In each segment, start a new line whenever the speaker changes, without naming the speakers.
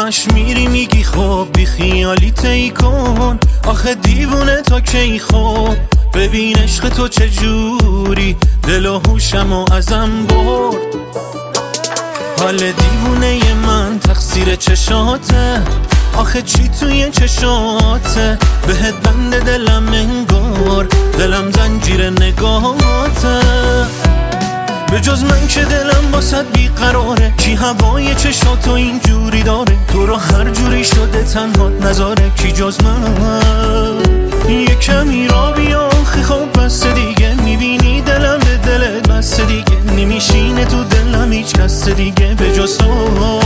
همش میری میگی خب بی خیالی تی کن، آخه دیوونه تا کی خب ببین عشق تو چجوری دل و هوشمو ازم برد. حال دیوونه من تقصیر چشاته، آخه چی توی چشاته بهت بند دلم انگار، دلم زنجیر نگاهاته. به جز من که دلم واسد بیقراره، کی هوای چشاتو اینجوری داره، تو رو هر جوری شده تنهات نذاره، کی جز من. یه کمی را بیا آخه خب بس دیگه، میبینی دلم به دلت بس دیگه، نمیشینه تو دلم هیچ کس دیگه به جز تو.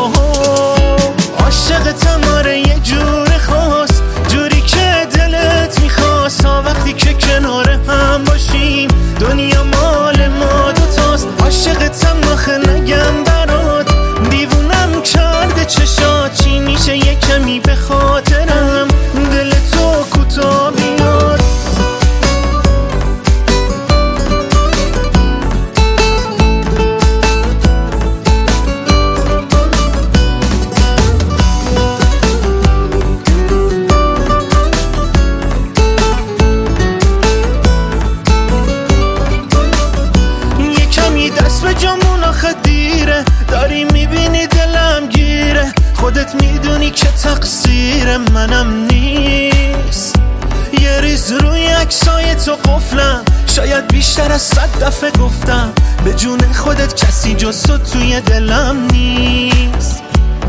عاشقتم آره یه جور خاص، جوری که دلت میخواست، تا وقتی که کنار هم باشیم دنیا مال ما دوتاست. عاشقتم آخه نگم برات، دیوونم کرده چشات، چی میشه یه کمی به خاطرم دل تو کوتا بیاد. دست به جامون آخه دیره، داری میبینی دلم گیره، خودت میدونی که تقصیر منم نیست. یه ریز روی عکسای تو قفلم، شاید بیشتر از 100 دفعه گفتم به جون خودت کسی جز تو توی دلم نیست.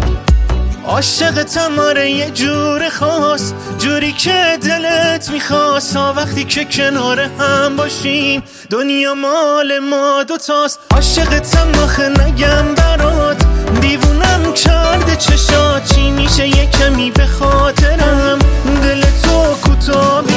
عاشقتم آره یه جور خاص، جوری که دلت میخواست، تا وقتی که کنار هم باشیم دنیا مال ما دوتاست. عاشقتم آخه نگم برات، دیوونم کرده چشات، چی میشه یه کمی به خاطرم دل تو کوتا